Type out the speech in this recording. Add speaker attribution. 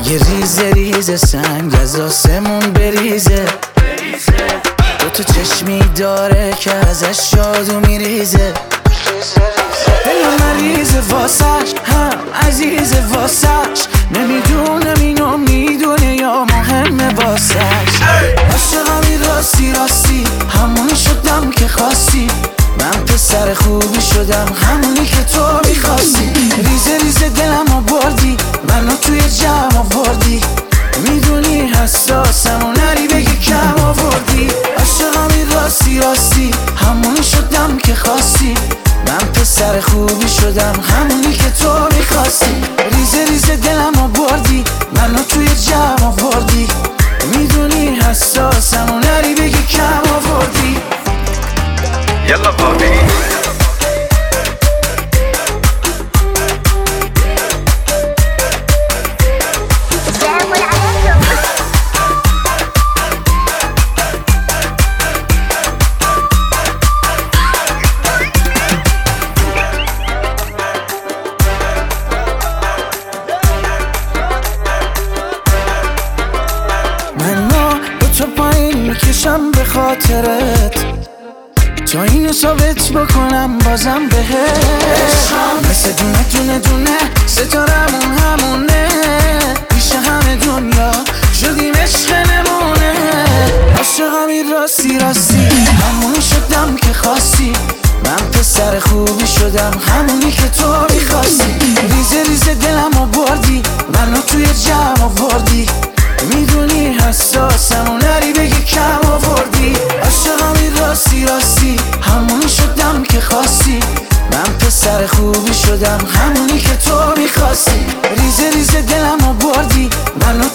Speaker 1: اگه ریزه ریزه سنگ از آسمون بریزه، تو چشمی داره که ازش جادو میریزه. دلم مریضه واسش، هم عزیزه واسش، نمیدونم اینو میدونه یا مهمه واسش. عاشقمی راستی راستی، همونی شدم که خواستی، من پسر خوبی شدم همونی که تو میخواستی. ریزه ریزه دلمو بردی، منو توی جمع آوردی، میدونی حساسم و نری بگی کم آوردی. عاشقمی راستی راستی، همونی شدم که خواستی، من پسر خوبی شدم همونی که تو میخواستی. ریزه ریزه دلمو بردی، منو توی جمع آوردی، میدونی حساسم و نری بگی کم آوردی.
Speaker 2: یلا بابی
Speaker 1: منو با تو پایین میکشم به خاطرت، تا اینو ثابت بکنم بازم بهت. مثل دونه دونه دونه ستارمون همونه، پیش همه دنیا شدیم عشق نمونه. عاشقمی راستی راستی، همونی شدم که خواستی، من پسر خوبی شدم همونی که تو میخواستی. ریزه ریزه دلمو بردی، منو توی جمع آوردی، میدونی حساسم و نری بگی کم آوردی. عاشقمی راستی راستی، همونی شدم که خواستی، من پسر خوبی شدم همونی که تو میخواستی. ریزه ریزه دلمو بردی، منو